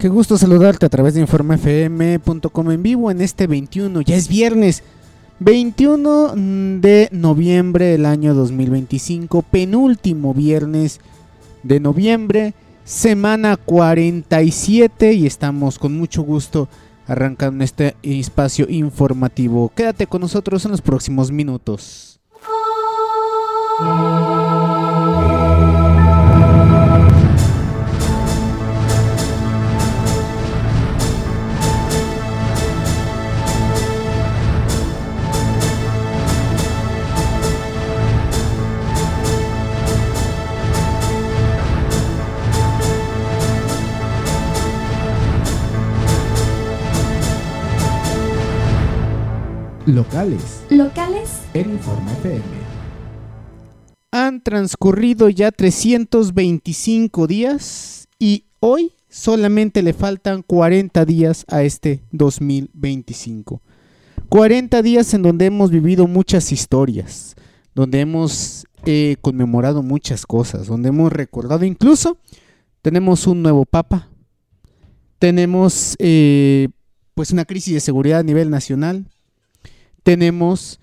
Qué gusto saludarte a través de informefm.com en vivo en este 21, ya es viernes, 21 de noviembre del año 2025, penúltimo viernes de noviembre, semana 47 y estamos con mucho gusto arrancando este espacio informativo. Quédate con nosotros en los próximos minutos. Locales en Informe FM. Han transcurrido ya 325 días y hoy solamente le faltan 40 días a este 2025. 40 días en donde hemos vivido muchas historias, donde hemos conmemorado muchas cosas, donde hemos recordado, incluso tenemos un nuevo papa, tenemos pues una crisis de seguridad a nivel nacional. Tenemos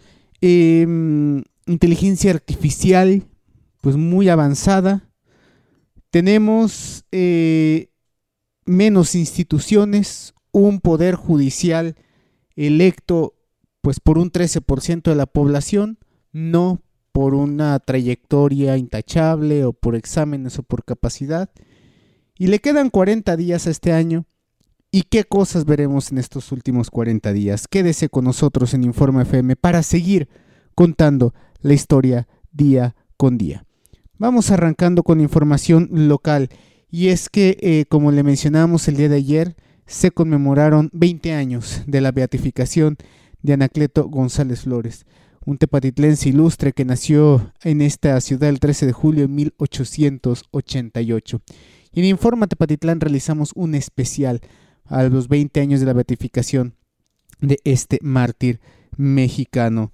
inteligencia artificial pues muy avanzada. Tenemos menos instituciones, un poder judicial electo pues por un 13% de la población, no por una trayectoria intachable o por exámenes o por capacidad. Y le quedan 40 días a este año. ¿Y qué cosas veremos en estos últimos 40 días? Quédese con nosotros en Informe FM para seguir contando la historia día con día. Vamos arrancando con información local. Y es que, como le mencionamos el día de ayer, se conmemoraron 20 años de la beatificación de Anacleto González Flores, un tepatitlense ilustre que nació en esta ciudad el 13 de julio de 1888. Y en Informa Tepatitlán realizamos un especial a los 20 años de la beatificación de este mártir mexicano.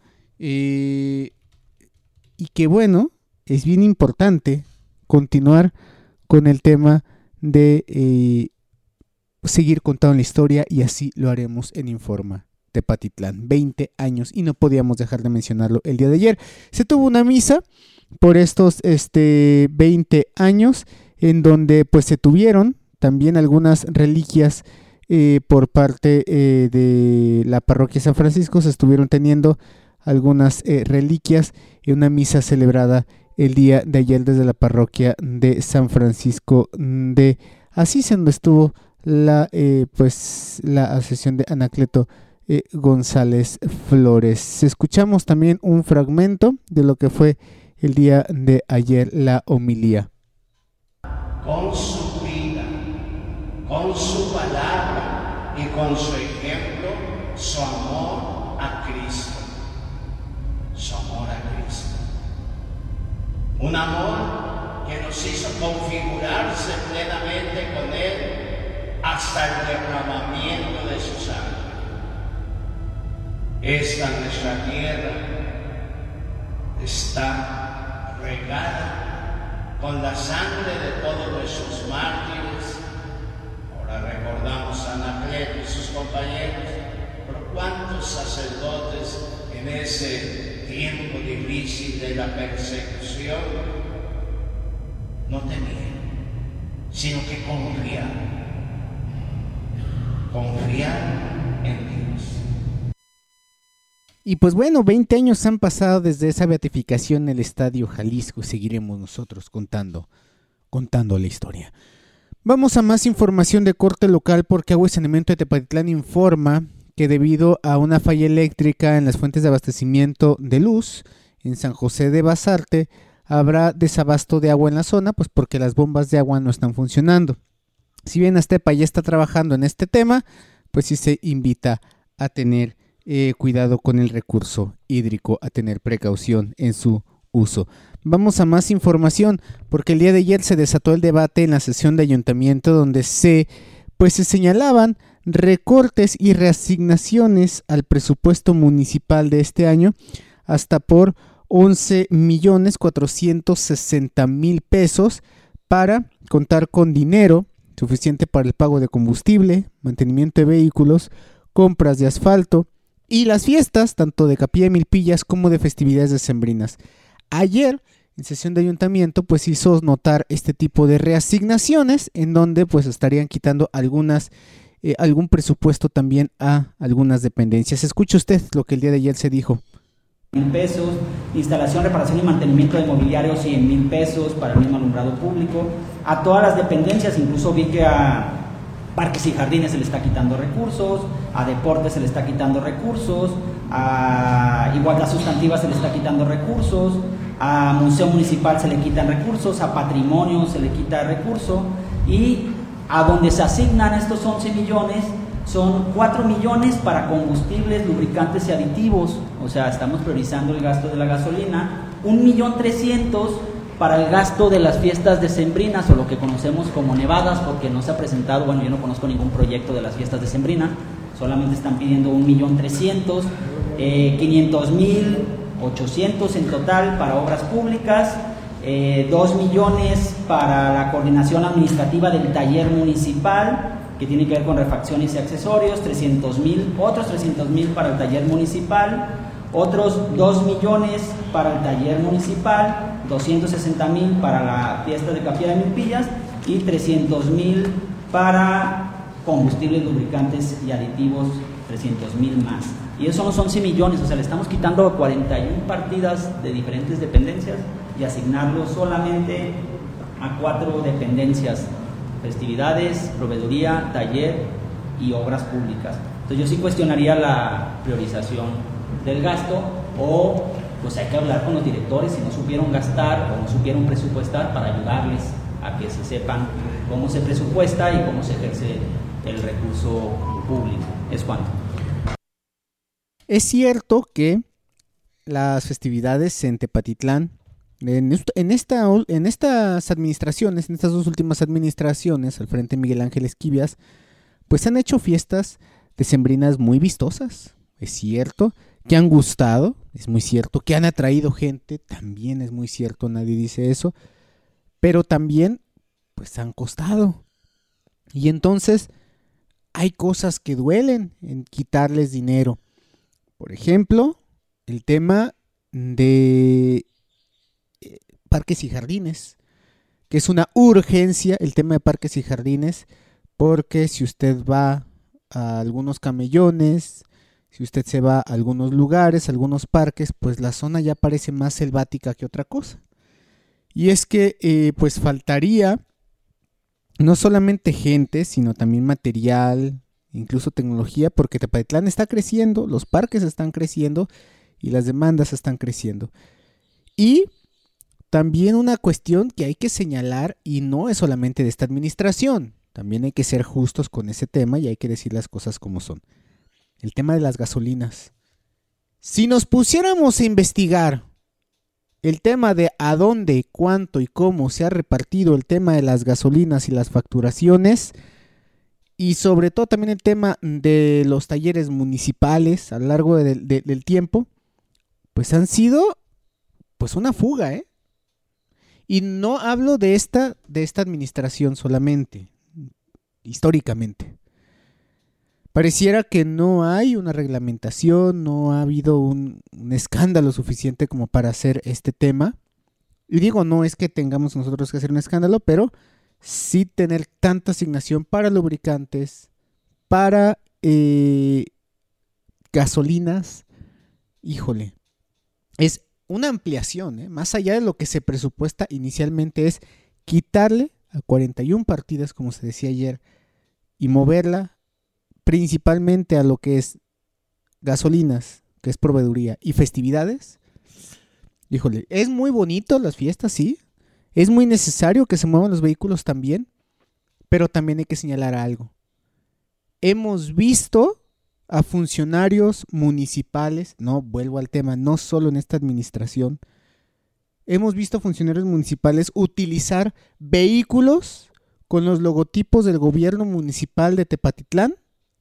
Y que bueno, es bien importante continuar con el tema de seguir contando la historia y así lo haremos en Informa Tepatitlán. 20 años y no podíamos dejar de mencionarlo el día de ayer. Se tuvo una misa por estos 20 años en donde pues se tuvieron también algunas reliquias por parte de la parroquia San Francisco. Se estuvieron teniendo algunas reliquias en una misa celebrada el día de ayer desde la parroquia de San Francisco de Asís, donde estuvo la ascensión de Anacleto González Flores. Escuchamos también un fragmento de lo que fue el día de ayer, la homilía. Con su vida, con su palabra y con su ejemplo, su amor a Cristo. Su amor a Cristo. Un amor que nos hizo configurarse plenamente con Él hasta el derramamiento de su sangre. Esta nuestra tierra está regada con la sangre de todos nuestros mártires. Ahora recordamos a Anacleto y sus compañeros, pero cuántos sacerdotes en ese tiempo difícil de la persecución no temían, sino que confiaban en Dios. Y pues bueno, 20 años han pasado desde esa beatificación en el Estadio Jalisco. Seguiremos nosotros contando la historia. Vamos a más información de corte local porque Agua y Saneamiento de Tepatitlán informa que debido a una falla eléctrica en las fuentes de abastecimiento de luz en San José de Basarte habrá desabasto de agua en la zona, pues porque las bombas de agua no están funcionando. Si bien Astepa ya está trabajando en este tema, pues sí se invita a tener cuidado con el recurso hídrico, a tener precaución en su uso. Vamos a más información porque el día de ayer se desató el debate en la sesión de ayuntamiento donde se señalaban recortes y reasignaciones al presupuesto municipal de este año hasta por 11.460.000 pesos para contar con dinero suficiente para el pago de combustible, mantenimiento de vehículos, compras de asfalto y las fiestas, tanto de Capilla de Milpillas como de festividades decembrinas. Ayer, en sesión de ayuntamiento, pues hizo notar este tipo de reasignaciones en donde pues estarían quitando algún presupuesto también a algunas dependencias. Escuche usted lo que el día de ayer se dijo. 1,000 pesos, instalación, reparación y mantenimiento de mobiliario 100,000 pesos para el mismo alumbrado público, a todas las dependencias, incluso vi que a parques y jardines se le está quitando recursos, a deportes se le está quitando recursos, a igualdad sustantiva se le está quitando recursos, a museo municipal se le quitan recursos, a patrimonio se le quita recurso, y a donde se asignan estos 11 millones son 4 millones para combustibles, lubricantes y aditivos. O sea, estamos priorizando el gasto de la gasolina. 1,300,000 para el gasto de las fiestas decembrinas, o lo que conocemos como nevadas, porque no se ha presentado, bueno, yo no conozco ningún proyecto de las fiestas decembrinas, solamente están pidiendo 1,300,000, 500,800 en total para obras públicas, 2 millones para la coordinación administrativa del taller municipal, que tiene que ver con refacciones y accesorios, 300,000, otros 300,000 para el taller municipal, otros 2 millones para el taller municipal, 260,000 para la fiesta de Capilla de Milpillas y 300,000 para combustibles, lubricantes y aditivos, 300,000 más. Y esos son los 11 millones, o sea, le estamos quitando 41 partidas de diferentes dependencias y asignarlo solamente a 4 dependencias: festividades, proveeduría, taller y obras públicas. Entonces yo sí cuestionaría la priorización del gasto, o pues hay que hablar con los directores si no supieron gastar o no supieron presupuestar, para ayudarles a que se sepan cómo se presupuesta y cómo se ejerce el recurso público. Es cuanto. Es cierto que las festividades en Tepatitlán, en estas administraciones, en estas 2 últimas administraciones, al frente de Miguel Ángel Esquivias, pues han hecho fiestas decembrinas muy vistosas. Es cierto que han gustado, es muy cierto que han atraído gente, también es muy cierto, nadie dice eso, pero también pues han costado. Y entonces hay cosas que duelen en quitarles dinero. Por ejemplo, el tema de parques y jardines, que es una urgencia el tema de parques y jardines, porque si usted va a algunos camellones, si usted se va a algunos lugares, a algunos parques, pues la zona ya parece más selvática que otra cosa. Y es que pues faltaría no solamente gente, sino también material, incluso tecnología, porque Tepatitlán está creciendo, los parques están creciendo y las demandas están creciendo. Y también una cuestión que hay que señalar, y no es solamente de esta administración, también hay que ser justos con ese tema y hay que decir las cosas como son. El tema de las gasolinas. Si nos pusiéramos a investigar el tema de a dónde, cuánto y cómo se ha repartido el tema de las gasolinas y las facturaciones, y sobre todo también el tema de los talleres municipales a lo largo del tiempo, pues han sido pues una fuga, ¿eh? Y no hablo de esta administración solamente, históricamente. Pareciera que no hay una reglamentación, no ha habido un escándalo suficiente como para hacer este tema. Y digo, no es que tengamos nosotros que hacer un escándalo, pero sí tener tanta asignación para lubricantes, para gasolinas. Híjole, es una ampliación, ¿eh? Más allá de lo que se presupuesta inicialmente, es quitarle a 41 partidas, como se decía ayer, y moverla principalmente a lo que es gasolinas, que es proveeduría, y festividades. Híjole, es muy bonito las fiestas, sí, es muy necesario que se muevan los vehículos también, pero también hay que señalar algo. Hemos visto a funcionarios municipales, no, vuelvo al tema, no solo en esta administración, hemos visto a funcionarios municipales utilizar vehículos con los logotipos del gobierno municipal de Tepatitlán,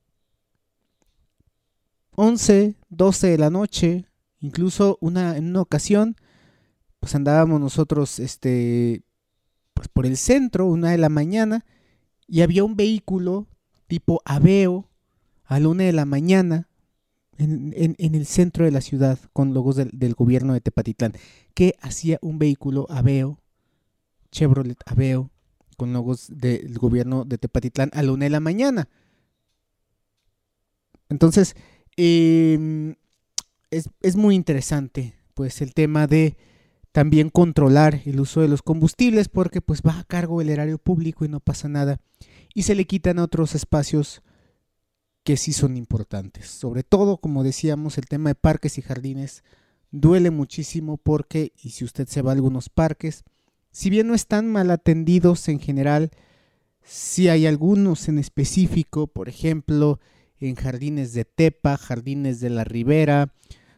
11, 12 de la noche, incluso en una ocasión, pues andábamos nosotros pues por el centro, 1 de la mañana, y había un vehículo tipo Aveo a la 1 de la mañana en el centro de la ciudad con logos del gobierno de Tepatitlán. ¿Qué hacía un vehículo Aveo, Chevrolet Aveo, con logos del gobierno de Tepatitlán a la 1 de la mañana? Entonces, es muy interesante pues el tema de también controlar el uso de los combustibles, porque pues va a cargo del erario público y no pasa nada, y se le quitan otros espacios que sí son importantes. Sobre todo, como decíamos, el tema de parques y jardines duele muchísimo porque, y si usted se va a algunos parques, si bien no están mal atendidos en general, sí hay algunos en específico, por ejemplo, en jardines de Tepa, jardines de la Ribera,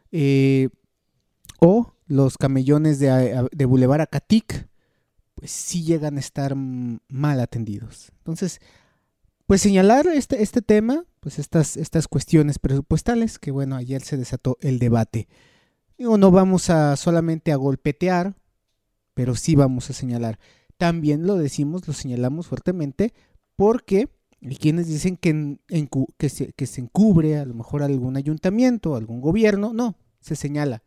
o los camellones de Boulevard Acatic, pues sí llegan a estar mal atendidos. Entonces, pues señalar este tema, pues estas cuestiones presupuestales, que bueno, ayer se desató el debate. Digo, no vamos a solamente a golpetear, pero sí vamos a señalar. También lo señalamos fuertemente, porque hay quienes dicen que se encubre a lo mejor algún ayuntamiento, algún gobierno. No, se señala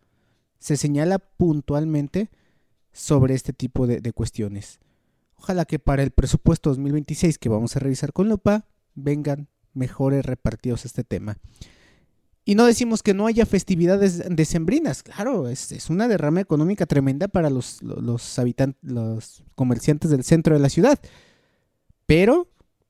puntualmente sobre este tipo de cuestiones. Ojalá que para el presupuesto 2026 que vamos a revisar con lupa vengan mejores repartidos este tema. Y no decimos que no haya festividades decembrinas, claro, es una derrama económica tremenda para los habitantes, los comerciantes del centro de la ciudad. Pero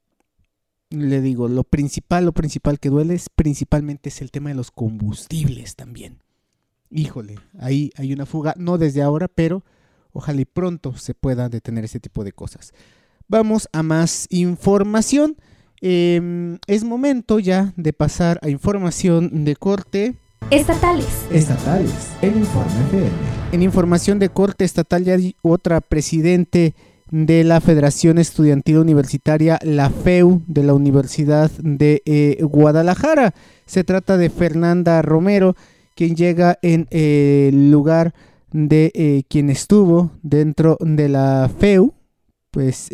le digo, lo principal que duele principalmente es el tema de los combustibles también. Híjole, ahí hay una fuga, no desde ahora, pero ojalá y pronto se pueda detener ese tipo de cosas. Vamos a más información. Es momento ya de pasar a información de corte estatales en Informe FM. En información de corte estatal ya hay otra presidente de la Federación Estudiantil Universitaria, la FEU, de la Universidad de Guadalajara. Se trata de Fernanda Romero, quien llega en lugar de quien estuvo dentro de la FEU, pues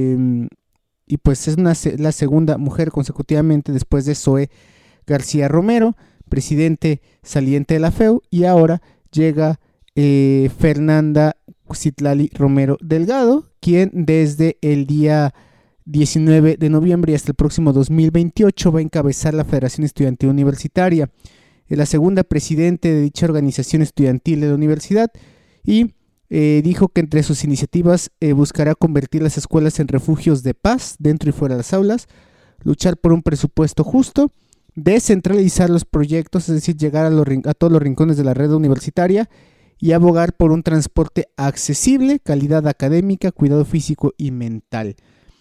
y pues es la segunda mujer consecutivamente después de Zoe García Romero, presidente saliente de la FEU, y ahora llega Fernanda Citlali Romero Delgado, quien desde el día 19 de noviembre y hasta el próximo 2028 va a encabezar la Federación Estudiantil Universitaria. Es la segunda presidente de dicha organización estudiantil de la universidad y dijo que entre sus iniciativas buscará convertir las escuelas en refugios de paz dentro y fuera de las aulas, luchar por un presupuesto justo, descentralizar los proyectos, es decir, llegar a todos los rincones de la red universitaria y abogar por un transporte accesible, calidad académica, cuidado físico y mental.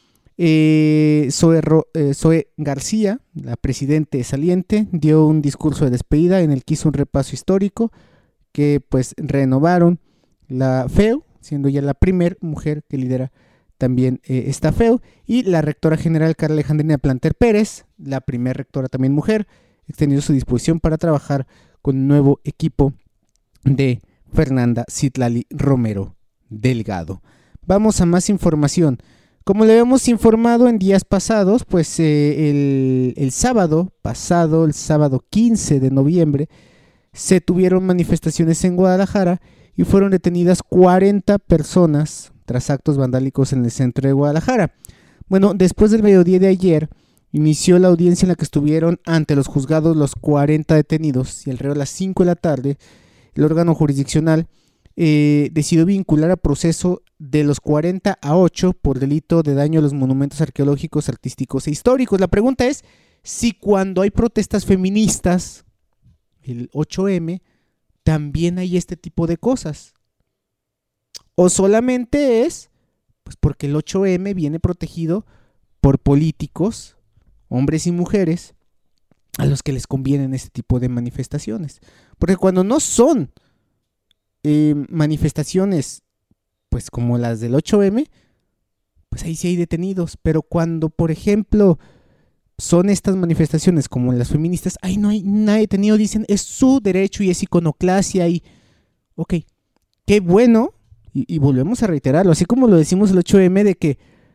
Zoe García, la presidente saliente, dio un discurso de despedida en el que hizo un repaso histórico que pues renovaron la FEU, siendo ya la primer mujer que lidera también esta FEU, y la rectora general Carla Alejandrina Planter Pérez, la primer rectora también mujer, extendió su disposición para trabajar con el nuevo equipo de Fernanda Citlali Romero Delgado. Vamos a más información. Como le habíamos informado en días pasados, pues el sábado pasado, el sábado 15 de noviembre, se tuvieron manifestaciones en Guadalajara y fueron detenidas 40 personas tras actos vandálicos en el centro de Guadalajara. Bueno, después del mediodía de ayer, inició la audiencia en la que estuvieron ante los juzgados los 40 detenidos y alrededor de las 5 de la tarde, el órgano jurisdiccional decidió vincular a proceso de los 40 a 8 por delito de daño a los monumentos arqueológicos, artísticos e históricos. La pregunta es si cuando hay protestas feministas, el 8M, también hay este tipo de cosas. O solamente es pues porque el 8M viene protegido por políticos, hombres y mujeres, a los que les convienen este tipo de manifestaciones. Porque cuando no son manifestaciones pues como las del 8M, pues ahí sí hay detenidos. Pero cuando, por ejemplo, son estas manifestaciones como las feministas, ahí no hay nadie detenido, dicen, es su derecho y es iconoclasia y... Ok, qué bueno, y volvemos a reiterarlo, así como lo decimos el 8M de que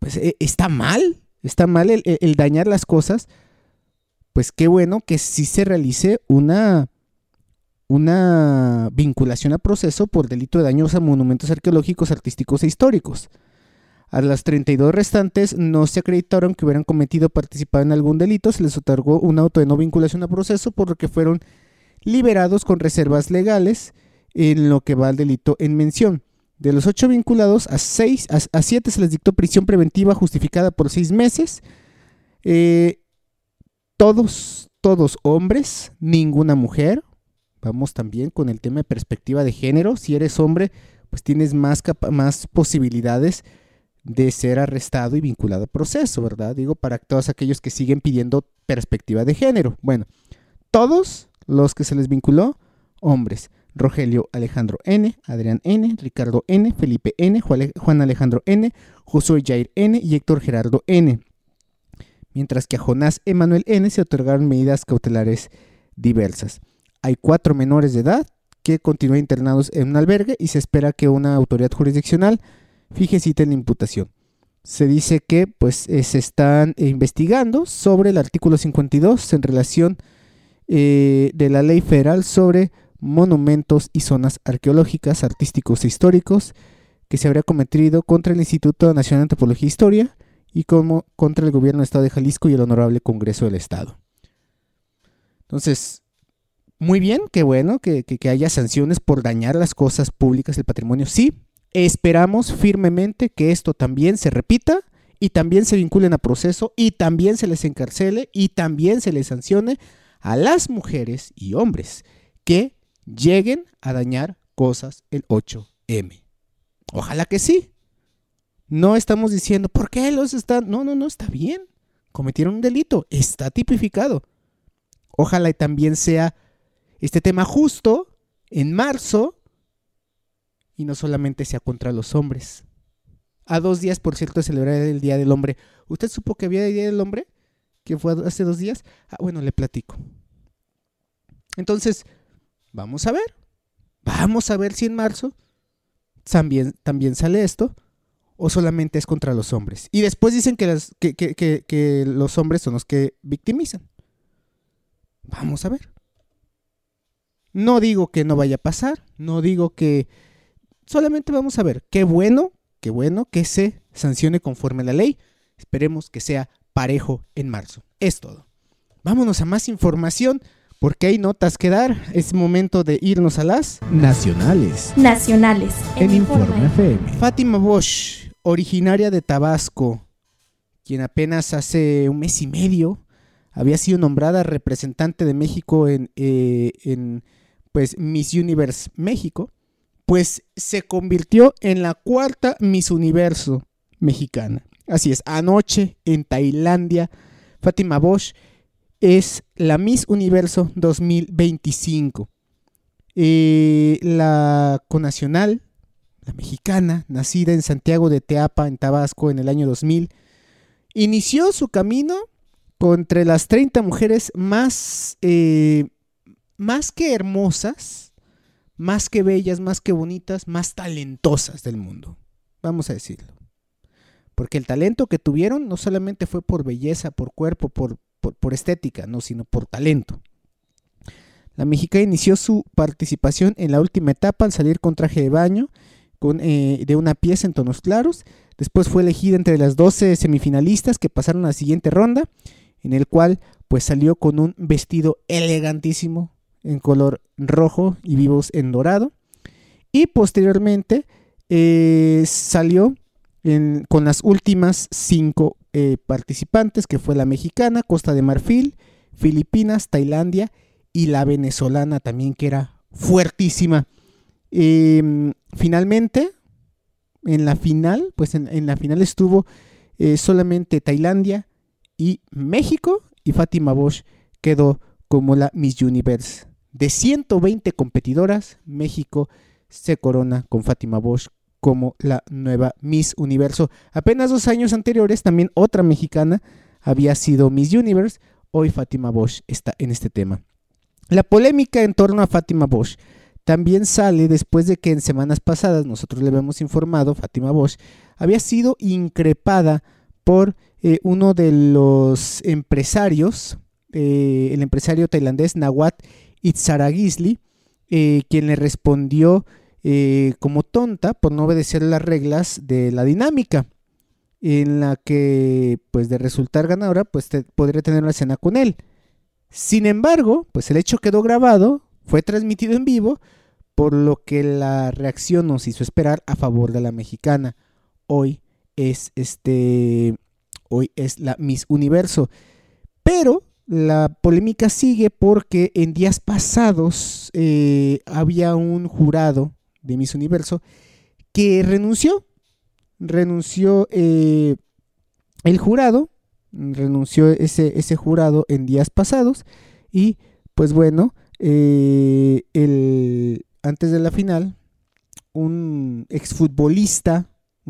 pues está mal el dañar las cosas. Pues qué bueno que sí se realice una vinculación a proceso por delito de daños a monumentos arqueológicos, artísticos e históricos. A las 32 restantes no se acreditaron que hubieran cometido o participado en algún delito, se les otorgó un auto de no vinculación a proceso, por lo que fueron liberados con reservas legales en lo que va al delito en mención. De los 8 vinculados, a 7 se les dictó prisión preventiva justificada por 6 meses. Todos hombres, ninguna mujer. Vamos también con el tema de perspectiva de género. Si eres hombre, pues tienes más posibilidades de ser arrestado y vinculado a proceso, ¿verdad? Digo, para todos aquellos que siguen pidiendo perspectiva de género. Bueno, todos los que se les vinculó, hombres. Rogelio Alejandro N., Adrián N., Ricardo N., Felipe N., Juan Alejandro N., Josué Jair N. y Héctor Gerardo N. Mientras que a Jonás Emanuel N. se otorgaron medidas cautelares diversas. Hay 4 menores de edad que continúan internados en un albergue y se espera que una autoridad jurisdiccional fije cita en la imputación. Se dice que pues se están investigando sobre el artículo 52 en relación de la ley federal sobre monumentos y zonas arqueológicas, artísticos e históricos que se habría cometido contra el Instituto Nacional de Antropología e Historia y como contra el gobierno del Estado de Jalisco y el Honorable Congreso del Estado. Entonces, muy bien, qué bueno que haya sanciones por dañar las cosas públicas, el patrimonio. Sí, esperamos firmemente que esto también se repita y también se vinculen a proceso y también se les encarcele y también se les sancione a las mujeres y hombres que lleguen a dañar cosas el 8M. Ojalá que sí. No estamos diciendo, ¿por qué los están? No, está bien. Cometieron un delito, está tipificado. Ojalá y también sea este tema justo en marzo y no solamente sea contra los hombres. A 2 días, por cierto, de celebrar el Día del Hombre. ¿Usted supo que había el Día del Hombre? ¿Que fue hace 2 días? Bueno, le platico. Entonces, vamos a ver si en marzo también sale esto o solamente es contra los hombres. Y después dicen que los hombres son los que victimizan. Vamos a ver. No digo que no vaya a pasar, no digo que... Solamente vamos a ver. Qué bueno que se sancione conforme a la ley. Esperemos que sea parejo en marzo. Es todo. Vámonos a más información. Porque hay notas que dar, es momento de irnos a las nacionales en Informe FM. Fátima Bosch, originaria de Tabasco, quien apenas hace 1 mes y medio había sido nombrada representante de México en pues Miss Universe México, pues se convirtió en la 4ª Miss Universo mexicana. Así es, anoche en Tailandia, Fátima Bosch es la Miss Universo 2025. La connacional, la mexicana, nacida en Santiago de Teapa, en Tabasco, en el año 2000, inició su camino entre las 30 mujeres más que hermosas, más que bellas, más que bonitas, más talentosas del mundo. Vamos a decirlo. Porque el talento que tuvieron no solamente fue por belleza, por cuerpo, por estética, no, sino por talento. La mexicana inició su participación en la última etapa al salir con traje de baño de una pieza en tonos claros. Después fue elegida entre las 12 semifinalistas que pasaron a la siguiente ronda, en el cual pues salió con un vestido elegantísimo en color rojo y vivos en dorado. Y posteriormente salió con las últimas 5 participantes, que fue la mexicana, Costa de Marfil, Filipinas, Tailandia y la venezolana también, que era fuertísima. Finalmente, en la final, pues en la final estuvo solamente Tailandia y México, y Fátima Bosch quedó como la Miss Universe. De 120 competidoras, México se corona con Fátima Bosch como la nueva Miss Universo. Apenas 2 años anteriores, también otra mexicana había sido Miss Universe. Hoy Fátima Bosch está en este tema. La polémica en torno a Fátima Bosch también sale después de que en semanas pasadas, nosotros le habíamos informado, Fátima Bosch había sido increpada por uno de los empresarios, el empresario tailandés Nawat Itzaragisli, quien le respondió como tonta por no obedecer las reglas de la dinámica, en la que, pues, de resultar ganadora, pues podría tener una cena con él. Sin embargo, pues el hecho quedó grabado, fue transmitido en vivo, por lo que la reacción nos hizo esperar a favor de la mexicana. Hoy es la Miss Universo. Pero la polémica sigue porque en días pasados había un jurado de Miss Universo que renunció el jurado, renunció ese jurado en días pasados, y pues bueno, antes de la final, un exfutbolista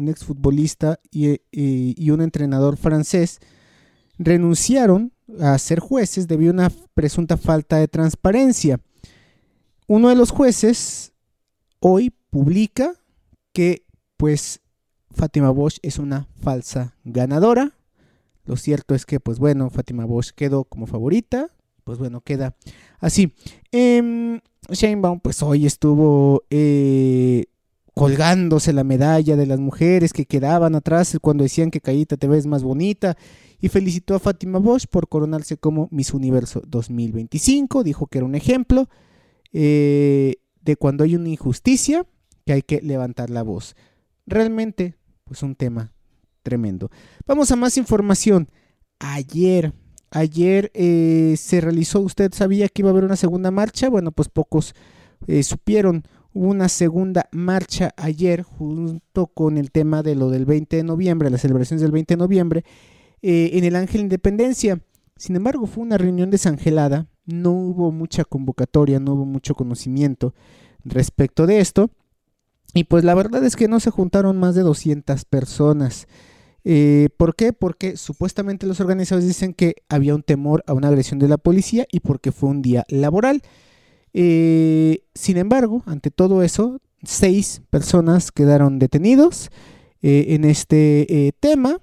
y un entrenador francés renunciaron a ser jueces debido a una presunta falta de transparencia. Uno de los jueces hoy publica que, pues, Fátima Bosch es una falsa ganadora. Lo cierto es que, pues bueno, Fátima Bosch quedó como favorita. Pues bueno, queda así. Sheinbaum, pues hoy estuvo colgándose la medalla de las mujeres que quedaban atrás cuando decían que Cayita te ves más bonita, y felicitó a Fátima Bosch por coronarse como Miss Universo 2025. Dijo que era un ejemplo de cuando hay una injusticia, que hay que levantar la voz. Realmente, pues un tema tremendo. Vamos a más información. Ayer se realizó, ¿usted sabía que iba a haber una segunda marcha? Bueno, pues pocos supieron. Hubo una segunda marcha ayer, junto con el tema de lo del 20 de noviembre, las celebraciones del 20 de noviembre, en el Ángel Independencia. Sin embargo, fue una reunión desangelada, no hubo mucha convocatoria, no hubo mucho conocimiento respecto de esto, y pues la verdad es que no se juntaron más de 200 personas. ¿Por qué? Porque supuestamente los organizadores dicen que había un temor a una agresión de la policía y porque fue un día laboral. Sin embargo, ante todo eso, 6 personas quedaron detenidos en este tema.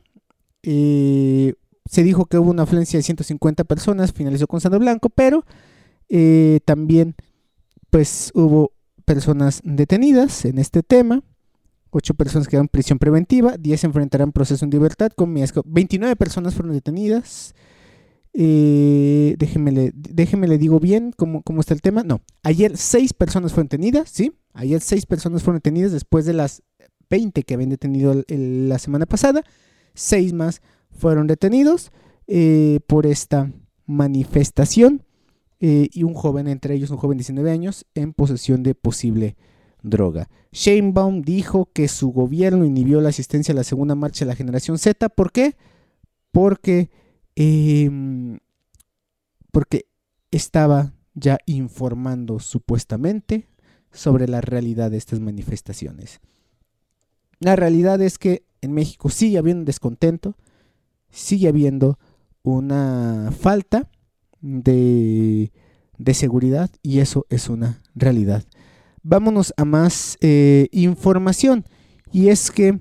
Se dijo que hubo una afluencia de 150 personas, finalizó con saldo blanco, pero también pues hubo personas detenidas en este tema. 8 personas quedaron en prisión preventiva, 10 enfrentarán proceso en libertad, 29 personas fueron detenidas. Déjeme le digo bien cómo está el tema. No, ayer 6 personas fueron detenidas, ¿sí? Ayer 6 personas fueron detenidas después de las 20 que habían detenido la semana pasada. 6 más fueron detenidos por esta manifestación, y un joven, entre ellos un joven de 19 años, en posesión de posible droga. Sheinbaum dijo que su gobierno inhibió la asistencia a la segunda marcha de la generación Z. ¿Por qué? Porque estaba ya informando supuestamente sobre la realidad de estas manifestaciones. La realidad es que en México sigue habiendo descontento, sigue habiendo una falta de seguridad, y eso es una realidad. Vámonos a más información, y es que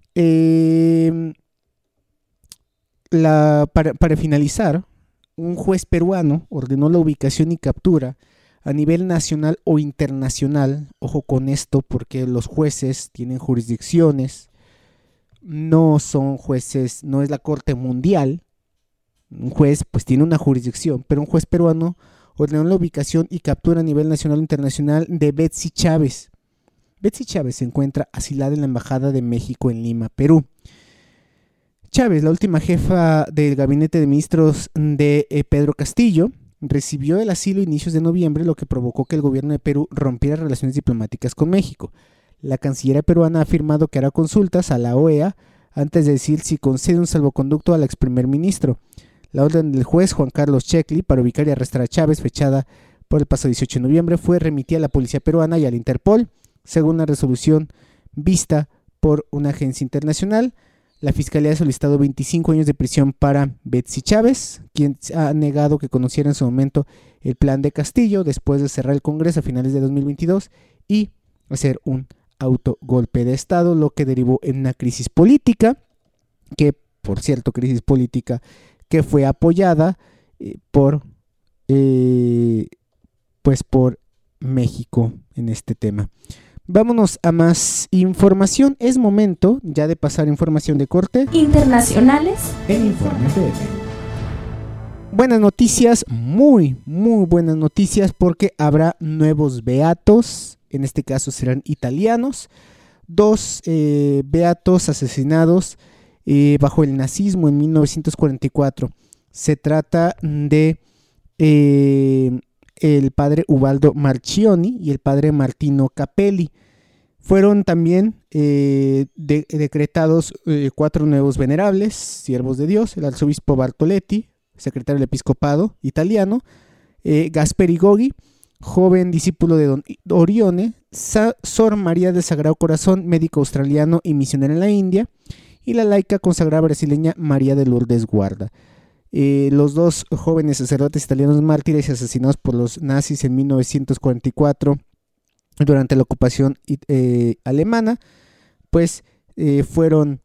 para finalizar, un juez peruano ordenó la ubicación y captura a nivel nacional o internacional. Ojo con esto, porque los jueces tienen jurisdicciones, no son jueces, no es la Corte Mundial. Un juez pues tiene una jurisdicción, pero un juez peruano ordenó la ubicación y captura a nivel nacional o internacional de Betsy Chávez. Betsy Chávez se encuentra asilada en la Embajada de México en Lima, Perú. Chávez, la última jefa del gabinete de ministros de Pedro Castillo, recibió el asilo a inicios de noviembre, lo que provocó que el gobierno de Perú rompiera relaciones diplomáticas con México. La cancillería peruana ha afirmado que hará consultas a la OEA antes de decir si concede un salvoconducto al ex primer ministro. La orden del juez Juan Carlos Checli para ubicar y arrestar a Chávez, fechada por el pasado 18 de noviembre, fue remitida a la policía peruana y al Interpol, según la resolución vista por una agencia internacional. La fiscalía ha solicitado 25 años de prisión para Betsy Chávez, quien ha negado que conociera en su momento el plan de Castillo después de cerrar el Congreso a finales de 2022 y hacer un autogolpe de Estado, lo que derivó en una crisis política que por cierto, crisis política que fue apoyada por México en este tema. Vámonos a más información. Es momento ya de pasar información de corte internacionales en Informe FM. Buenas noticias, muy buenas noticias, porque habrá nuevos beatos. En este caso serán italianos. 2 beatos asesinados bajo el nazismo en 1944. Se trata de el padre Ubaldo Marchionni y el padre Martino Capelli. Fueron también decretados 4 nuevos venerables, siervos de Dios: el arzobispo Bartoletti, secretario del episcopado italiano, Gasperi Goggi, joven discípulo de Don Orione, Sor María del Sagrado Corazón, médico australiano y misionero en la India, y la laica consagrada brasileña María de Lourdes Guarda. Los 2 jóvenes sacerdotes italianos mártires asesinados por los nazis en 1944 durante la ocupación alemana, pues fueron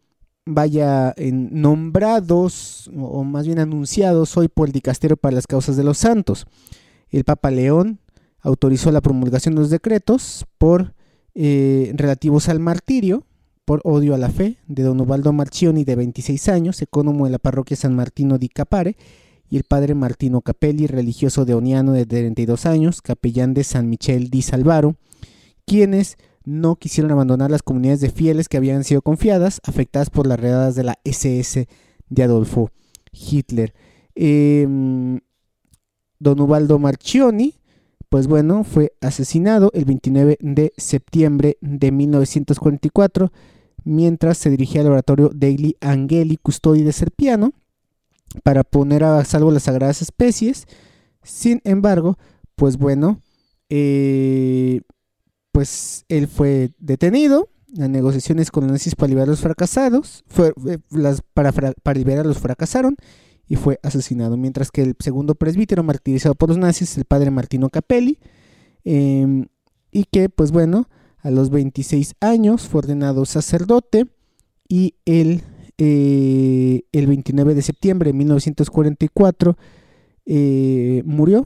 nombrados, o más bien anunciados hoy por el Dicasterio para las Causas de los Santos. El Papa León autorizó la promulgación de los decretos relativos al martirio por odio a la fe de don Ubaldo Marchionni, de 26 años, ecónomo de la parroquia San Martino di Capare, y el padre Martino Capelli, religioso deoniano de 32 años, capellán de San Michele di Salvaro, quienes no quisieron abandonar las comunidades de fieles que habían sido confiadas, afectadas por las redadas de la SS de Adolfo Hitler. Don Ubaldo Marchionni, pues bueno, fue asesinado el 29 de septiembre de 1944, mientras se dirigía al oratorio degli Angeli Custodi de Serpiano para poner a salvo las sagradas especies. Sin embargo, pues bueno, pues él fue detenido. Las negociaciones con los nazis para liberar a los fracasados, para liberarlos fracasaron, y fue asesinado, mientras que el segundo presbítero martirizado por los nazis, el padre Martino Capelli, y que pues bueno, a los 26 años fue ordenado sacerdote, y el 29 de septiembre de 1944 murió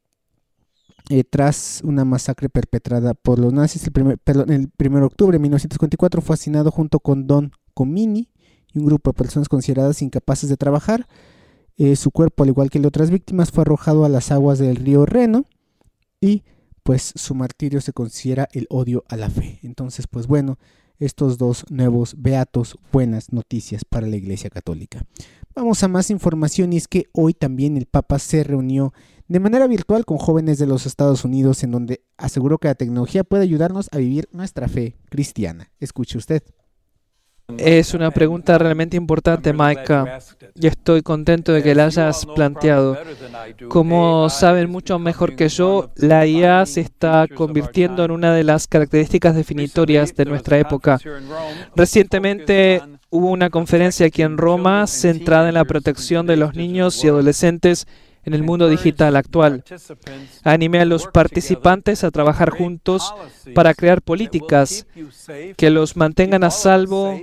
tras una masacre perpetrada por los nazis. El 1 de octubre de 1944 fue asesinado junto con Don Comini y un grupo de personas consideradas incapaces de trabajar. Su cuerpo, al igual que el de otras víctimas, fue arrojado a las aguas del río Reno, y pues su martirio se considera el odio a la fe. Entonces, pues bueno, estos 2 nuevos beatos, buenas noticias para la Iglesia Católica. Vamos a más información, y es que hoy también el Papa se reunió de manera virtual con jóvenes de los Estados Unidos, en donde aseguró que la tecnología puede ayudarnos a vivir nuestra fe cristiana. Escuche usted. Es una pregunta realmente importante, Maika, y estoy contento de que la hayas planteado. Como saben mucho mejor que yo, la IA se está convirtiendo en una de las características definitorias de nuestra época. Recientemente hubo una conferencia aquí en Roma centrada en la protección de los niños y adolescentes en el mundo digital actual. Animé a los participantes a trabajar juntos para crear políticas que los mantengan a salvo,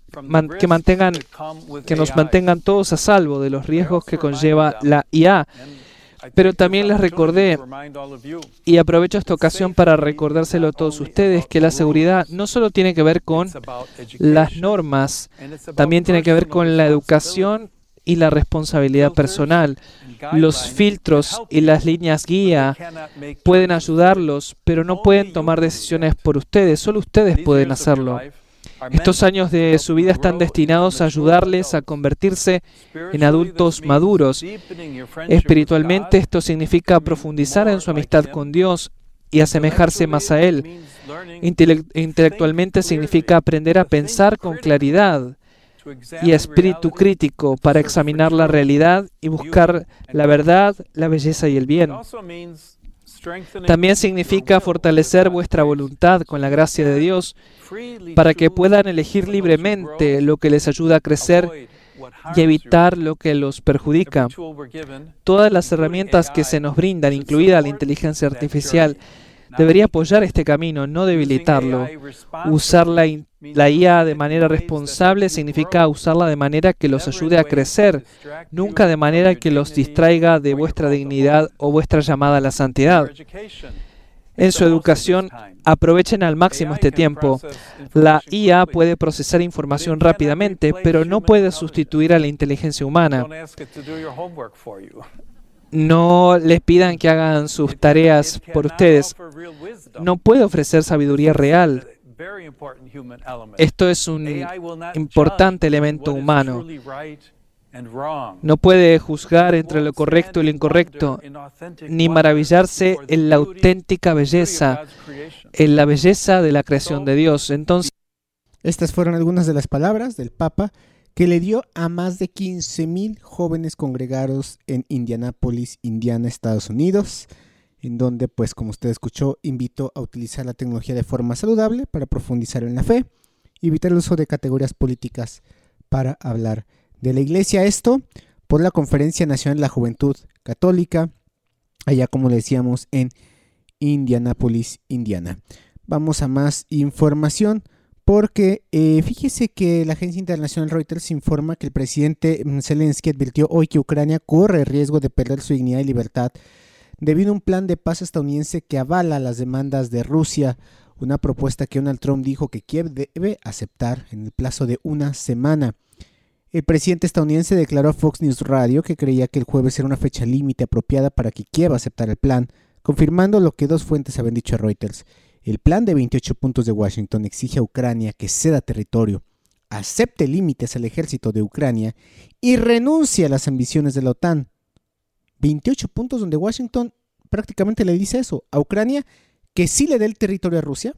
que nos mantengan todos a salvo de los riesgos que conlleva la IA. Pero también les recordé, y aprovecho esta ocasión para recordárselo a todos ustedes, que la seguridad no solo tiene que ver con las normas, también tiene que ver con la educación y la responsabilidad personal. Los filtros y las líneas guía pueden ayudarlos, pero no pueden tomar decisiones por ustedes. Solo ustedes pueden hacerlo. Estos años de su vida están destinados a ayudarles a convertirse en adultos maduros. Espiritualmente, esto significa profundizar en su amistad con Dios y asemejarse más a Él. Intelectualmente significa aprender a pensar con claridad y espíritu crítico para examinar la realidad y buscar la verdad, la belleza y el bien. También significa fortalecer vuestra voluntad con la gracia de Dios para que puedan elegir libremente lo que les ayuda a crecer y evitar lo que los perjudica. Todas las herramientas que se nos brindan, incluida la inteligencia artificial, debería apoyar este camino, no debilitarlo. Usar la IA de manera responsable significa usarla de manera que los ayude a crecer, nunca de manera que los distraiga de vuestra dignidad o vuestra llamada a la santidad. En su educación, aprovechen al máximo este tiempo. La IA puede procesar información rápidamente, pero no puede sustituir a la inteligencia humana. No les pidan que hagan sus tareas por ustedes. No puede ofrecer sabiduría real. Esto es un importante elemento humano. No puede juzgar entre lo correcto y lo incorrecto, ni maravillarse en la auténtica belleza, en la belleza de la creación de Dios. Entonces, estas fueron algunas de las palabras del Papa que le dio a más de 15,000 jóvenes congregados en Indianápolis, Indiana, Estados Unidos, en donde, pues como usted escuchó, invitó a utilizar la tecnología de forma saludable para profundizar en la fe, evitar el uso de categorías políticas para hablar de la Iglesia. Esto por la Conferencia Nacional de la Juventud Católica, allá como le decíamos en Indianápolis, Indiana. Vamos a más información porque fíjese que la agencia internacional Reuters informa que el presidente Zelensky advirtió hoy que Ucrania corre el riesgo de perder su dignidad y libertad debido a un plan de paz estadounidense que avala las demandas de Rusia, una propuesta que Donald Trump dijo que Kiev debe aceptar en el plazo de una semana. El presidente estadounidense declaró a Fox News Radio que creía que el jueves era una fecha límite apropiada para que Kiev aceptara el plan, confirmando lo que dos fuentes habían dicho a Reuters. El plan de 28 puntos de Washington exige a Ucrania que ceda territorio, acepte límites al ejército de Ucrania y renuncie a las ambiciones de la OTAN. 28 puntos donde Washington prácticamente le dice eso a Ucrania, que sí le dé el territorio a Rusia,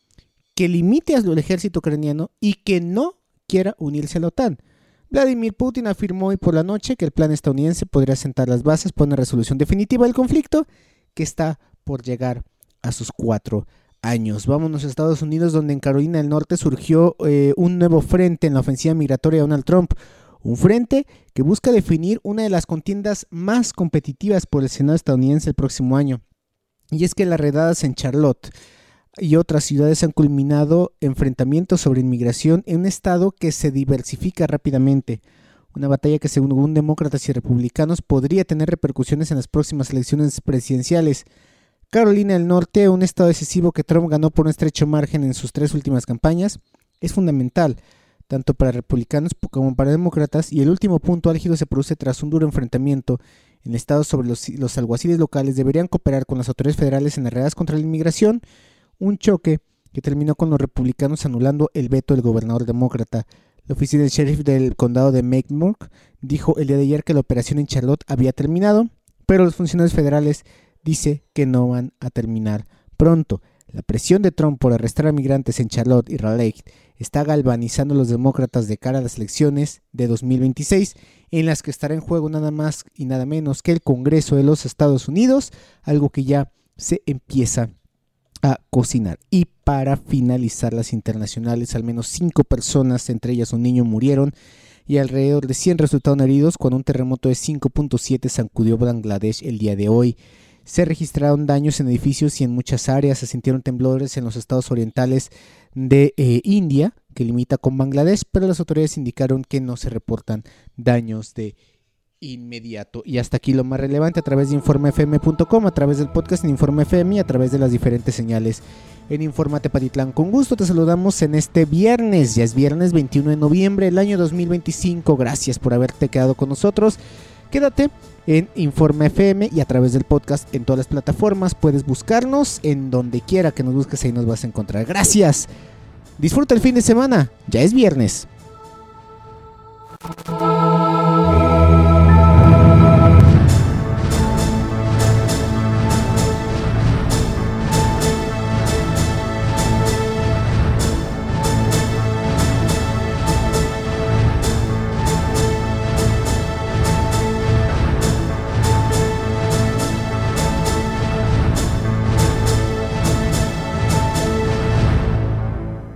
que limite al ejército ucraniano y que no quiera unirse a la OTAN. Vladimir Putin afirmó hoy por la noche que el plan estadounidense podría sentar las bases para una resolución definitiva del conflicto que está por llegar a sus 4 años. Vámonos a Estados Unidos, donde en Carolina del Norte surgió un nuevo frente en la ofensiva migratoria de Donald Trump. Un frente que busca definir una de las contiendas más competitivas por el Senado estadounidense el próximo año. Y es que las redadas en Charlotte y otras ciudades han culminado enfrentamientos sobre inmigración en un estado que se diversifica rápidamente. Una batalla que, según demócratas y republicanos, podría tener repercusiones en las próximas elecciones presidenciales. Carolina del Norte, un estado decisivo que Trump ganó por un estrecho margen en sus 3 últimas campañas, es fundamental tanto para republicanos como para demócratas, y el último punto álgido se produce tras un duro enfrentamiento en el estado sobre los alguaciles locales deberían cooperar con las autoridades federales en las redadas contra la inmigración, un choque que terminó con los republicanos anulando el veto del gobernador demócrata. La oficina del sheriff del condado de Mecklenburg dijo el día de ayer que la operación en Charlotte había terminado, pero los funcionarios federales dicen que no van a terminar pronto. La presión de Trump por arrestar a migrantes en Charlotte y Raleigh está galvanizando a los demócratas de cara a las elecciones de 2026, en las que estará en juego nada más y nada menos que el Congreso de los Estados Unidos, algo que ya se empieza a cocinar. Y para finalizar las internacionales, al menos 5 personas, entre ellas un niño, murieron y alrededor de 100 resultaron heridos cuando un terremoto de 5.7 sacudió Bangladesh el día de hoy. Se registraron daños en edificios y en muchas áreas. Se sintieron temblores en los estados orientales de India, que limita con Bangladesh, pero las autoridades indicaron que no se reportan daños de inmediato. Y hasta aquí lo más relevante a través de informefm.com, a través del podcast en Informe FM y a través de las diferentes señales en Informa Tepatitlán. Con gusto te saludamos en este viernes, ya es viernes 21 de noviembre del año 2025. Gracias por haberte quedado con nosotros. Quédate en Informe FM y a través del podcast en todas las plataformas. Puedes buscarnos en donde quiera que nos busques, ahí nos vas a encontrar. Gracias. Disfruta el fin de semana. Ya es viernes.